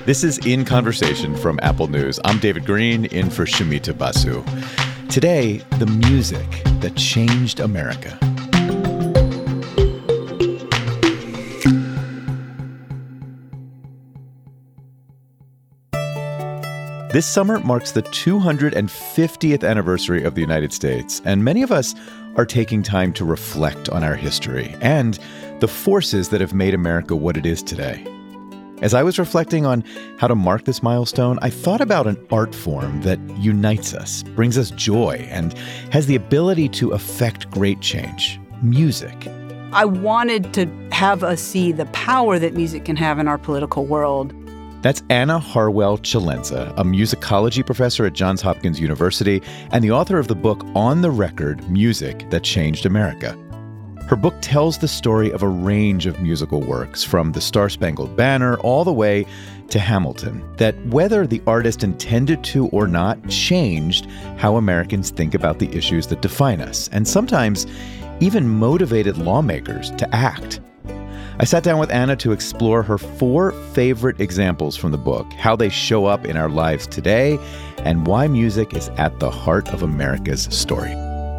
This is In Conversation from Apple News. I'm David Green, in for Shumita Basu. Today, the music that changed America. This summer marks the 250th anniversary of the United States, and many of us are taking time to reflect on our history and the forces that have made America what it is today. As I was reflecting on how to mark this milestone, I thought about an art form that unites us, brings us joy, and has the ability to affect great change: music. I wanted to have us see the power that music can have in our political world. That's Anna Harwell Celenza, a musicology professor at Johns Hopkins University and the author of the book On the Record: Music That Changed America. Her book tells the story of a range of musical works, from the Star-Spangled Banner all the way to Hamilton, that whether the artist intended to or not, changed how Americans think about the issues that define us, and sometimes even motivated lawmakers to act. I sat down with Anna to explore her 4 favorite examples from the book, how they show up in our lives today, and why music is at the heart of America's story.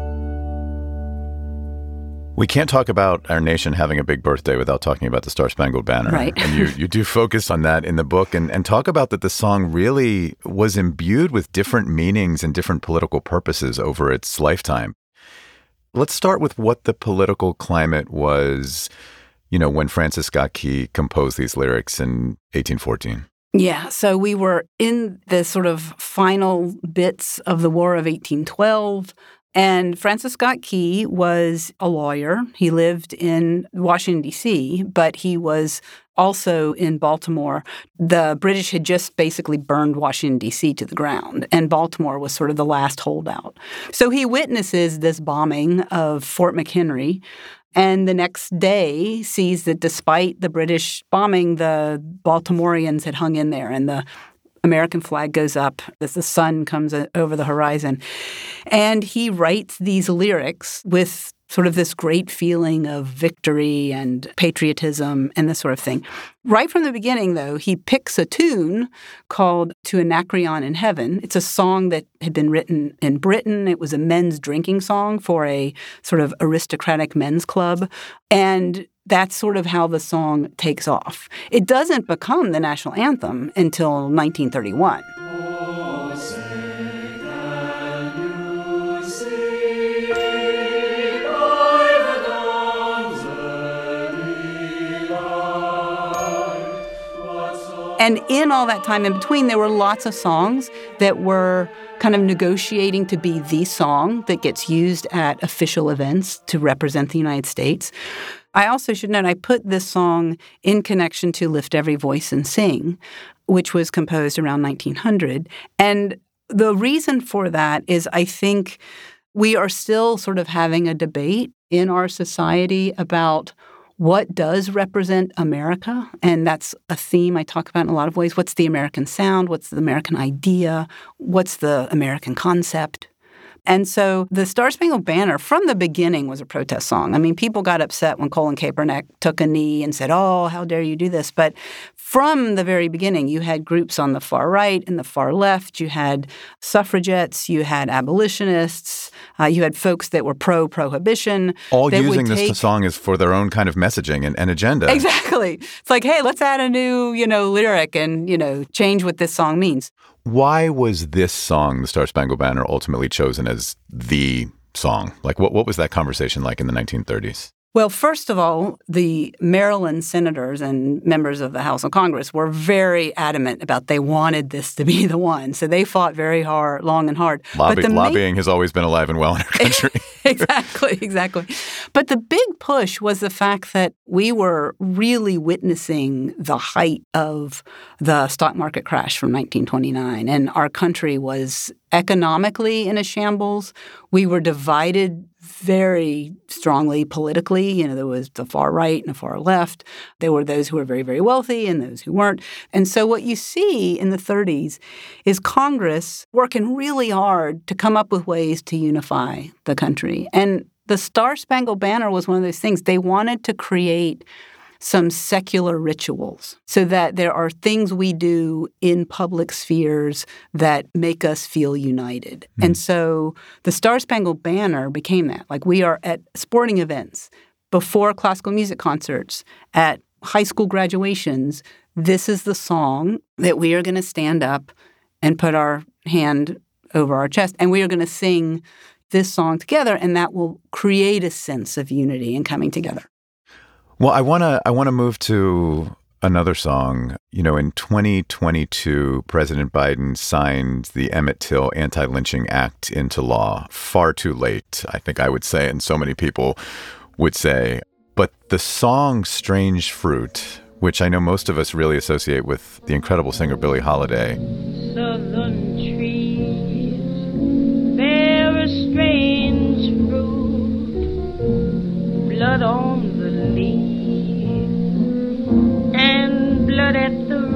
We can't talk about our nation having a big birthday without talking about the Star-Spangled Banner. Right. And you do focus on that in the book and talk about that the song really was imbued with different meanings and different political purposes over its lifetime. Let's start with what the political climate was, when Francis Scott Key composed these lyrics in 1814. Yeah, so we were in the sort of final bits of the War of 1812. And Francis Scott Key was a lawyer. He lived in Washington, D.C., but he was also in Baltimore. The British had just basically burned Washington, D.C. to the ground, and Baltimore was sort of the last holdout. So he witnesses this bombing of Fort McHenry, and the next day sees that despite the British bombing, the Baltimoreans had hung in there, and the American flag goes up as the sun comes over the horizon. And he writes these lyrics with sort of this great feeling of victory and patriotism and this sort of thing. Right from the beginning, though, he picks a tune called To Anacreon in Heaven. It's a song that had been written in Britain. It was a men's drinking song for a sort of aristocratic men's club. And that's sort of how the song takes off. It doesn't become the national anthem until 1931. And in all that time in between, there were lots of songs that were kind of negotiating to be the song that gets used at official events to represent the United States. I also should note I put this song in connection to Lift Every Voice and Sing, which was composed around 1900. And the reason for that is I think we are still sort of having a debate in our society about what does represent America? And that's a theme I talk about in a lot of ways. What's the American sound? What's the American idea? What's the American concept? And so the Star-Spangled Banner from the beginning was a protest song. I mean, people got upset when Colin Kaepernick took a knee and said, oh, how dare you do this? But from the very beginning, you had groups on the far right and the far left. You had suffragettes. You had abolitionists. You had folks that were pro-prohibition. All using this song is for their own kind of messaging and agenda. Exactly. It's like, hey, let's add a new, lyric and, change what this song means. Why was this song, the Star-Spangled Banner, ultimately chosen as the song? Like, what was that conversation like in the 1930s? Well, first of all, the Maryland senators and members of the House of Congress were very adamant about they wanted this to be the one. So they fought very hard, long and hard. Lobbying has always been alive and well in our country. Exactly. But the big push was the fact that we were really witnessing the height of the stock market crash from 1929. And our country was economically in a shambles. We were divided very strongly politically. There was the far right and the far left. There were those who were very, very wealthy and those who weren't. And so what you see in the 30s is Congress working really hard to come up with ways to unify the country. And the Star-Spangled Banner was one of those things. They wanted to create some secular rituals so that there are things we do in public spheres that make us feel united. And so the Star-Spangled Banner became that. Like, we are at sporting events, before classical music concerts, at high school graduations. This is the song that we are going to stand up and put our hand over our chest, and we are going to sing this song together, and that will create a sense of unity and coming together. Well, I want to move to another song. You know, in 2022, President Biden signed the Emmett Till Anti-Lynching Act into law. Far too late, I think I would say, and so many people would say. But the song Strange Fruit, which I know most of us really associate with the incredible singer Billie Holiday. Southern trees bear a strange fruit, blood on the leaf and blood at the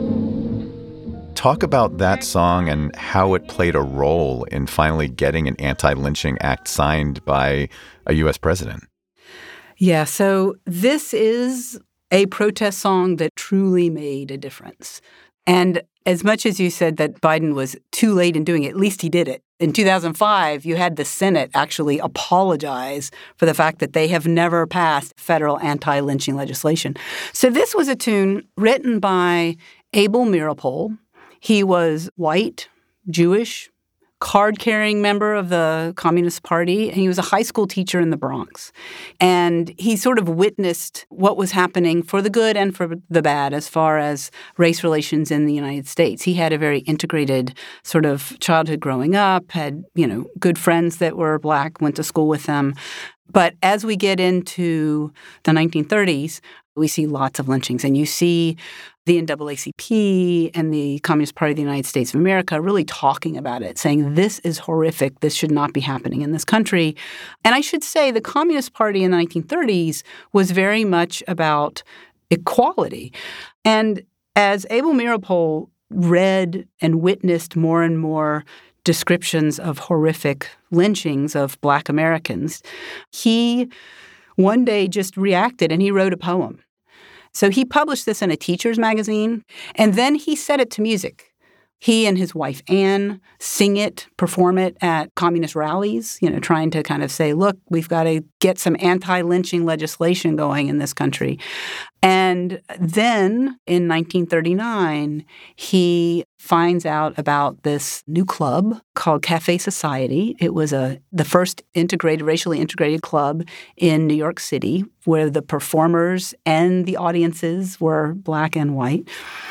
root. Talk about that song and how it played a role in finally getting an anti-lynching act signed by a U.S. president. Yeah, so this is a protest song that truly made a difference. And as much as you said that Biden was too late in doing it, at least he did it. In 2005, you had the Senate actually apologize for the fact that they have never passed federal anti-lynching legislation. So this was a tune written by Abel Meeropol. He was white, Jewish, card-carrying member of the Communist Party, and he was a high school teacher in the Bronx. And he sort of witnessed what was happening for the good and for the bad as far as race relations in the United States. He had a very integrated sort of childhood growing up, had, good friends that were Black, went to school with them. But as we get into the 1930s, we see lots of lynchings. And you see the NAACP and the Communist Party of the United States of America really talking about it, saying this is horrific. This should not be happening in this country. And I should say the Communist Party in the 1930s was very much about equality. And as Abel Meeropol read and witnessed more and more descriptions of horrific lynchings of Black Americans, he one day just reacted and he wrote a poem. So he published this in a teacher's magazine, and then he set it to music. He and his wife, Anne, sing it, perform it at communist rallies, trying to kind of say, look, we've got to get some anti-lynching legislation going in this country. And then in 1939, he finds out about this new club called Cafe Society. It was the first racially integrated club in New York City where the performers and the audiences were Black and white.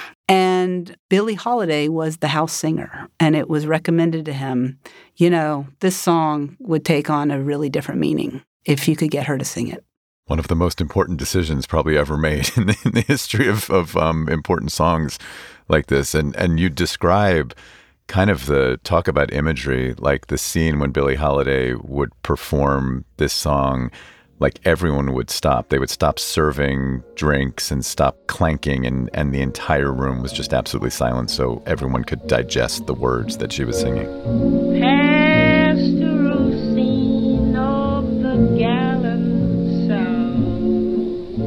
And Billie Holiday was the house singer, and it was recommended to him, this song would take on a really different meaning if you could get her to sing it. One of the most important decisions probably ever made in the history of important songs like this. And you describe kind of talk about imagery, like the scene when Billie Holiday would perform this song. Like everyone would stop. They would stop serving drinks and stop clanking, and the entire room was just absolutely silent so everyone could digest the words that she was singing. Pastoral scene of the gallant South,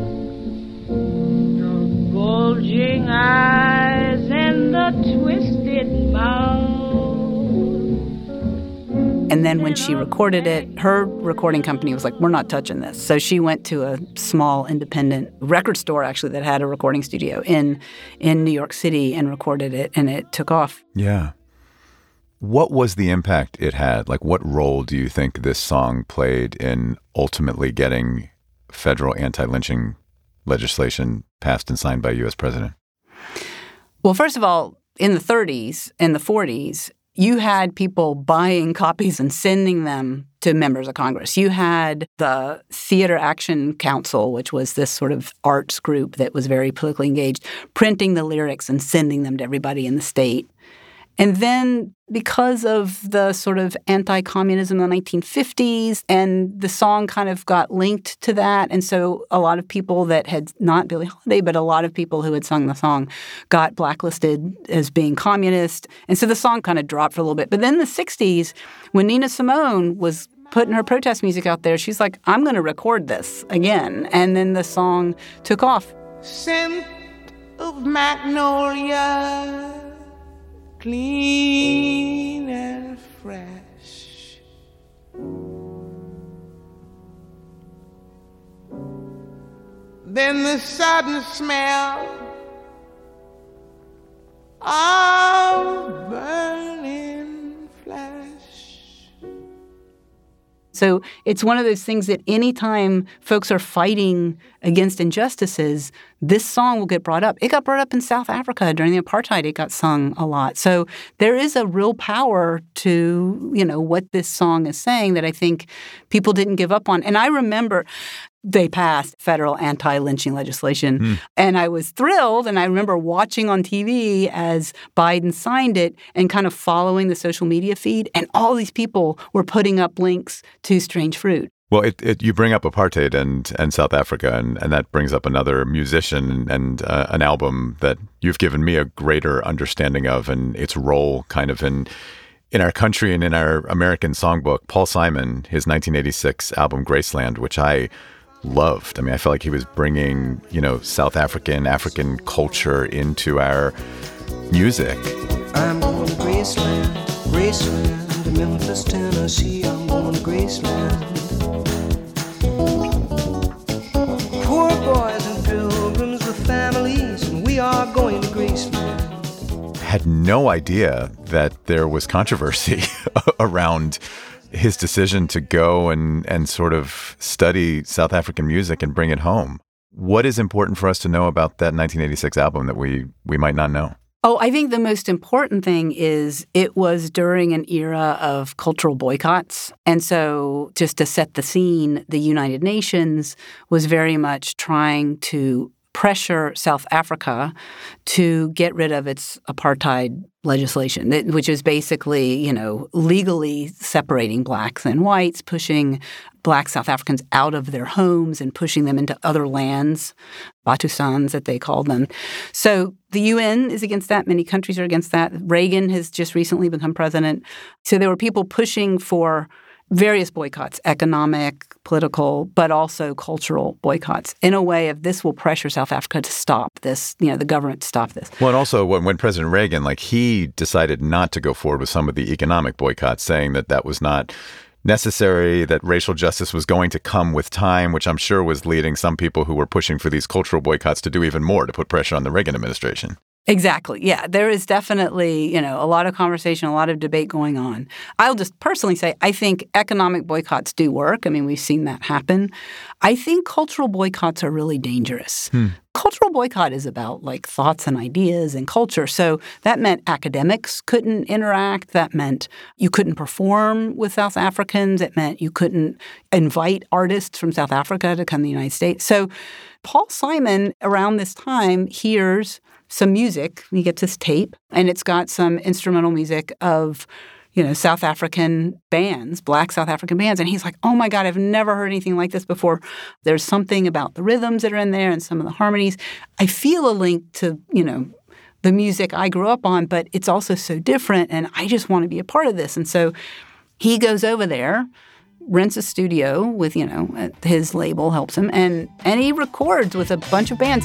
the bulging eyes and the twisted mouth. And then when she recorded it, her recording company was like, we're not touching this. So she went to a small independent record store, actually, that had a recording studio in New York City and recorded it, and it took off. Yeah. What was the impact it had? Like, what role do you think this song played in ultimately getting federal anti-lynching legislation passed and signed by a U.S. president? Well, first of all, in the 30s and the 40s, you had people buying copies and sending them to members of Congress. You had the Theater Action Council, which was this sort of arts group that was very politically engaged, printing the lyrics and sending them to everybody in the state. And then because of the sort of anti-communism in the 1950s, and the song kind of got linked to that, and so a lot of people that had, not Billie Holiday, but a lot of people who had sung the song got blacklisted as being communist. And so the song kind of dropped for a little bit. But then in the 60s, when Nina Simone was putting her protest music out there, she's like, I'm going to record this again. And then the song took off. Scent of magnolia, clean and fresh. Then the sudden smell of burning flesh. So it's one of those things that anytime folks are fighting against injustices, this song will get brought up. It got brought up in South Africa during the apartheid. It got sung a lot. So there is a real power to, what this song is saying that I think people didn't give up on. And I remember they passed federal anti-lynching legislation, and I was thrilled. And I remember watching on TV as Biden signed it and kind of following the social media feed, and all these people were putting up links to Strange Fruit. Well, you bring up apartheid and South Africa, and that brings up another musician and an album that you've given me a greater understanding of and its role kind of in our country and in our American songbook. Paul Simon, his 1986 album Graceland, which I loved. I mean, I felt like he was bringing, South African culture into our music. I'm going to Graceland, Graceland, to Memphis, Tennessee. I'm going to Graceland. Poor boys and pilgrims with families, and we are going to Graceland. Had no idea that there was controversy around his decision to go and sort of study South African music and bring it home. What is important for us to know about that 1986 album that we might not know? Oh, I think the most important thing is it was during an era of cultural boycotts. And so just to set the scene, the United Nations was very much trying to pressure South Africa to get rid of its apartheid legislation, which is basically, legally separating blacks and whites, pushing black South Africans out of their homes and pushing them into other lands, Batusans that they called them. So the UN is against that. Many countries are against that. Reagan has just recently become president. So there were people pushing for various boycotts, economic, political, but also cultural boycotts, in a way of this will pressure South Africa to stop this, the government to stop this. Well, and also when President Reagan, he decided not to go forward with some of the economic boycotts, saying that was not necessary, that racial justice was going to come with time, which I'm sure was leading some people who were pushing for these cultural boycotts to do even more to put pressure on the Reagan administration. Exactly. Yeah, there is definitely, a lot of conversation, a lot of debate going on. I'll just personally say I think economic boycotts do work. I mean, we've seen that happen. I think cultural boycotts are really dangerous. Cultural boycott is about thoughts and ideas and culture. So that meant academics couldn't interact. That meant you couldn't perform with South Africans. It meant you couldn't invite artists from South Africa to come to the United States. So Paul Simon, around this time, hears some music. He gets this tape, and it's got some instrumental music of, South African bands, black South African bands. And he's like, oh, my God, I've never heard anything like this before. There's something about the rhythms that are in there and some of the harmonies. I feel a link to, the music I grew up on, but it's also so different, and I just want to be a part of this. And so he goes over there, rents a studio with, his label helps him, and he records with a bunch of bands.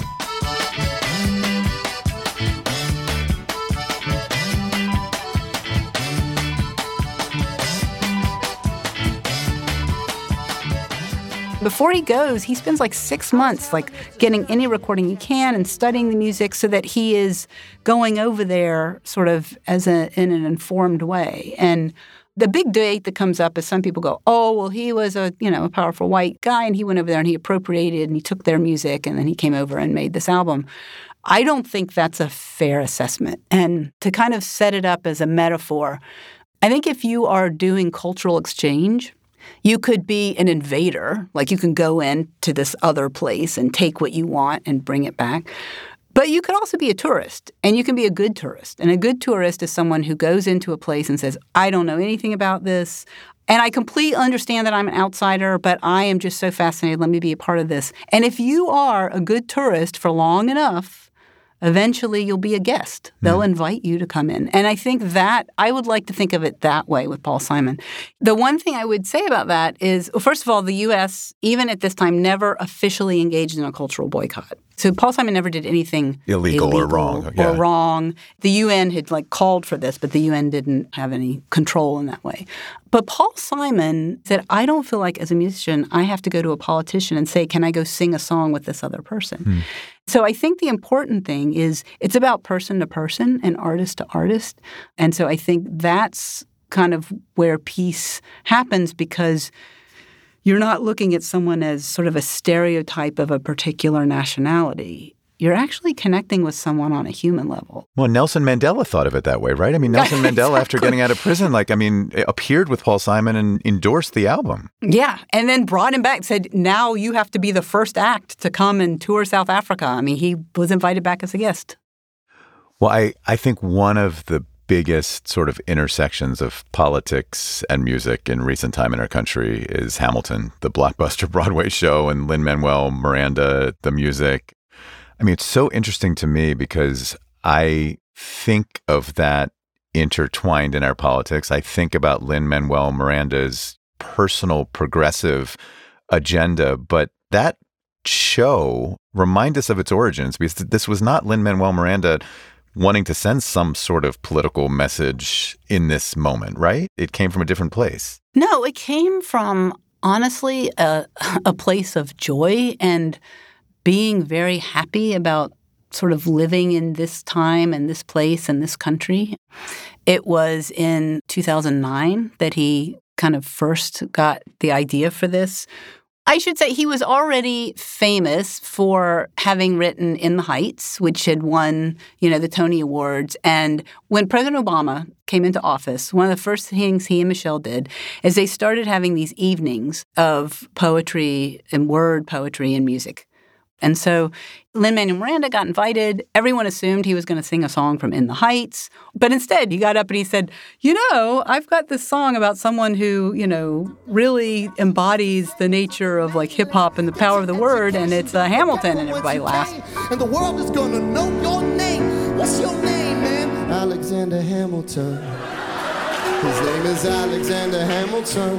Before he goes, he spends 6 months getting any recording he can and studying the music so that he is going over there sort of in an informed way. And the big debate that comes up is some people go, oh, well, he was a powerful white guy, and he went over there and he appropriated and he took their music, and then he came over and made this album. I don't think that's a fair assessment. And to kind of set it up as a metaphor, I think if you are doing cultural exchange, you could be an invader, you can go into this other place and take what you want and bring it back. But you could also be a tourist, and you can be a good tourist. And a good tourist is someone who goes into a place and says, I don't know anything about this, and I completely understand that I'm an outsider, but I am just so fascinated. Let me be a part of this. And if you are a good tourist for long enough, eventually you'll be a guest. They'll invite you to come in. And I think that I would like to think of it that way with Paul Simon. The one thing I would say about that is, well, first of all, the U.S., even at this time, never officially engaged in a cultural boycott. So Paul Simon never did anything illegal or wrong. Yeah. Or wrong. The UN had called for this, but the UN didn't have any control in that way. But Paul Simon said, I don't feel like as a musician I have to go to a politician and say, can I go sing a song with this other person? So I think the important thing is it's about person to person and artist to artist. And so I think that's kind of where peace happens, because you're not looking at someone as sort of a stereotype of a particular nationality. You're actually connecting with someone on a human level. Well, Nelson Mandela thought of it that way, right? I mean, Nelson Mandela, after getting out of prison, appeared with Paul Simon and endorsed the album. Yeah, and then brought him back, said, now you have to be the first act to come and tour South Africa. I mean, he was invited back as a guest. Well, I think one of the biggest sort of intersections of politics and music in recent time in our country is Hamilton, the blockbuster Broadway show, and Lin-Manuel Miranda, the music. I mean, it's so interesting to me because I think of that intertwined in our politics. I think about Lin-Manuel Miranda's personal progressive agenda, but that show reminds us of its origins, because this was not Lin-Manuel Miranda wanting to send some sort of political message in this moment, right? It came from a different place. No, it came from, honestly, a place of joy and being very happy about sort of living in this time and this place and this country. It was in 2009 that he kind of first got the idea for this. I should say he was already famous for having written In the Heights, which had won, the Tony Awards. And when President Obama came into office, one of the first things he and Michelle did is they started having these evenings of poetry and word poetry and music. And so Lin-Manuel Miranda got invited. Everyone assumed he was going to sing a song from In the Heights. But instead, he got up and he said, I've got this song about someone who, really embodies the nature of hip-hop and the power of the word, and it's Hamilton, and everybody laughed. And the world is going to know your name. What's your name, man? Alexander Hamilton. His name is Alexander Hamilton.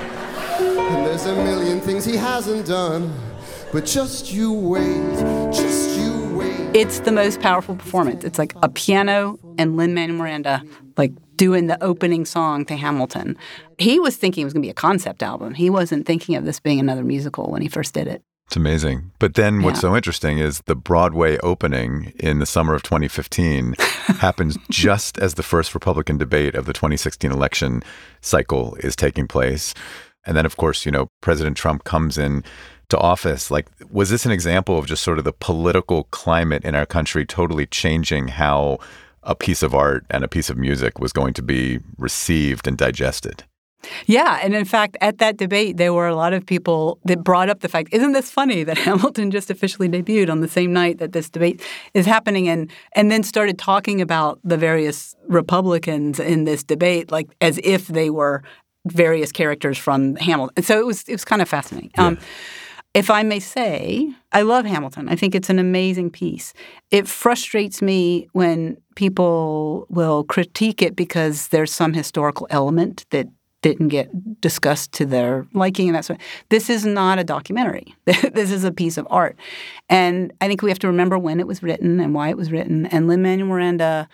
And there's a million things he hasn't done. But just you wait, just you wait. It's the most powerful performance. It's like a piano and Lin-Manuel Miranda doing the opening song to Hamilton. He was thinking it was going to be a concept album. He wasn't thinking of this being another musical when he first did it. It's amazing. But then what's so interesting is the Broadway opening in the summer of 2015 happens just as the first Republican debate of the 2016 election cycle is taking place. And then, of course, President Trump comes in to office. Was this an example of just sort of the political climate in our country totally changing how a piece of art and a piece of music was going to be received and digested? Yeah. And in fact, at that debate, there were a lot of people that brought up the fact, isn't this funny that Hamilton just officially debuted on the same night that this debate is happening, and then started talking about the various Republicans in this debate as if they were various characters from Hamilton. And so it was kind of fascinating. Yeah. If I may say, I love Hamilton. I think it's an amazing piece. It frustrates me when people will critique it because there's some historical element that didn't get discussed to their liking and that sort of. This is not a documentary. This is a piece of art. And I think we have to remember when it was written and why it was written. And Lin-Manuel Miranda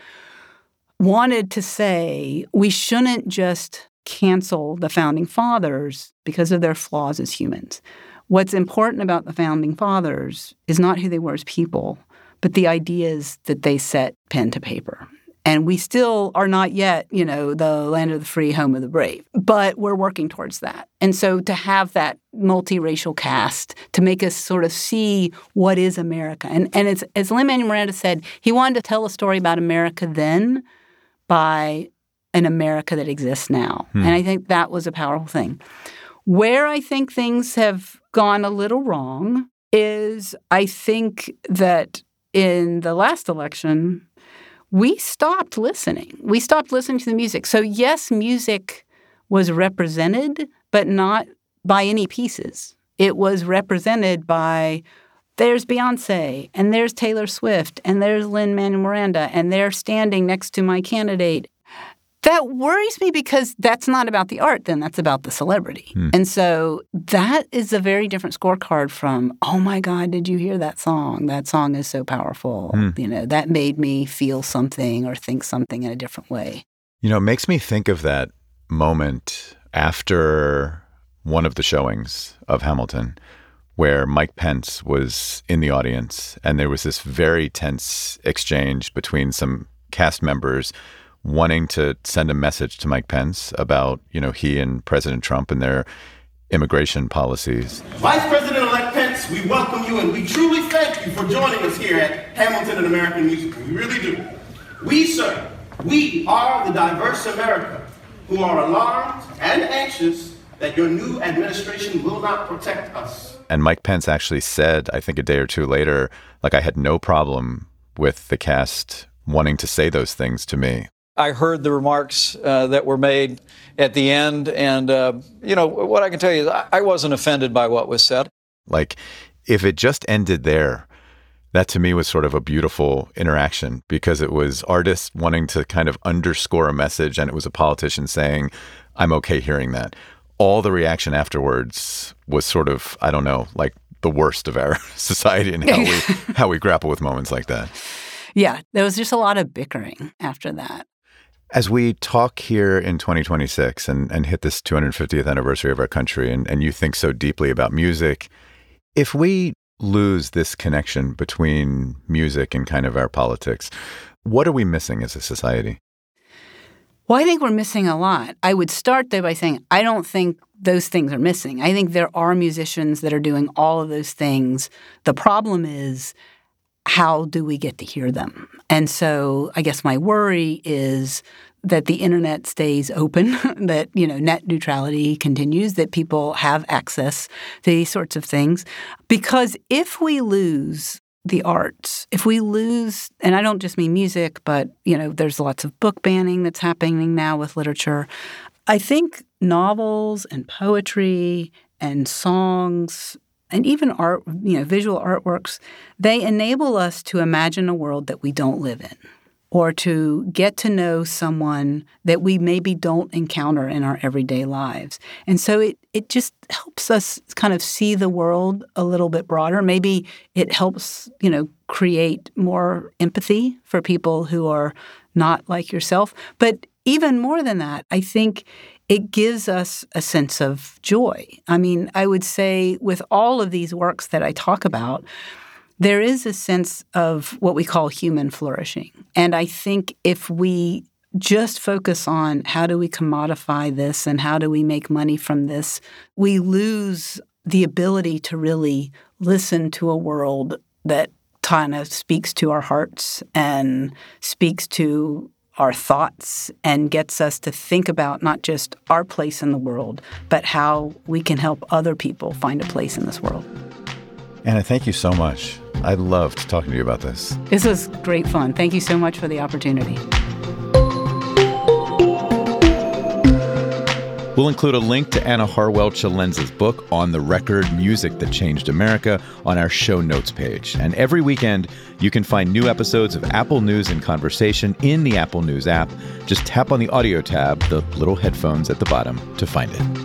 wanted to say we shouldn't just cancel the Founding Fathers because of their flaws as humans. What's important about the Founding Fathers is not who they were as people, but the ideas that they set pen to paper. And we still are not yet, the land of the free, home of the brave. But we're working towards that. And so to have that multiracial cast to make us sort of see what is America. And it's, as Lin-Manuel Miranda said, he wanted to tell a story about America then by an America that exists now. And I think that was a powerful thing. Where I think things have gone a little wrong is I think that in the last election, we stopped listening. We stopped listening to the music. So yes, music was represented, but not by any pieces. It was represented by there's Beyonce, and there's Taylor Swift, and there's Lin-Manuel Miranda, and they're standing next to my candidate. That worries me because that's not about the art then, that's about the celebrity. And so that is a very different scorecard from, oh my God, did you hear that song? That song is so powerful. That made me feel something or think something in a different way. It makes me think of that moment after one of the showings of Hamilton where Mike Pence was in the audience and there was this very tense exchange between some cast members wanting to send a message to Mike Pence about, he and President Trump and their immigration policies. Vice President-elect Pence, we welcome you and we truly thank you for joining us here at Hamilton and American Musical. We really do. We, sir, we are the diverse America who are alarmed and anxious that your new administration will not protect us. And Mike Pence actually said, I think a day or two later, I had no problem with the cast wanting to say those things to me. I heard the remarks that were made at the end, and, what I can tell you is I wasn't offended by what was said. If it just ended there, that to me was sort of a beautiful interaction because it was artists wanting to kind of underscore a message, and it was a politician saying, I'm okay hearing that. All the reaction afterwards was sort of, I don't know, the worst of our society and how we grapple with moments like that. Yeah, there was just a lot of bickering after that. As we talk here in 2026 and hit this 250th anniversary of our country, and you think so deeply about music, if we lose this connection between music and kind of our politics, what are we missing as a society? Well, I think we're missing a lot. I would start, though, by saying I don't think those things are missing. I think there are musicians that are doing all of those things. The problem is, how do we get to hear them? And so I guess my worry is that the internet stays open, that, net neutrality continues, that people have access to these sorts of things. Because if we lose the arts, if we lose, and I don't just mean music, but, there's lots of book banning that's happening now with literature. I think novels and poetry and songs and even art, visual artworks, they enable us to imagine a world that we don't live in or to get to know someone that we maybe don't encounter in our everyday lives. And so it just helps us kind of see the world a little bit broader. Maybe it helps, create more empathy for people who are not like yourself. But even more than that, I think it gives us a sense of joy. I mean, I would say with all of these works that I talk about, there is a sense of what we call human flourishing. And I think if we just focus on how do we commodify this and how do we make money from this, we lose the ability to really listen to a world that kind of speaks to our hearts and speaks to our thoughts and gets us to think about not just our place in the world, but how we can help other people find a place in this world. Anna, thank you so much. I loved talking to you about this. This was great fun. Thank you so much for the opportunity. We'll include a link to Anna Harwell Chilenza's book, On the Record, Music That Changed America, on our show notes page. And every weekend, you can find new episodes of Apple News in Conversation in the Apple News app. Just tap on the audio tab, the little headphones at the bottom, to find it.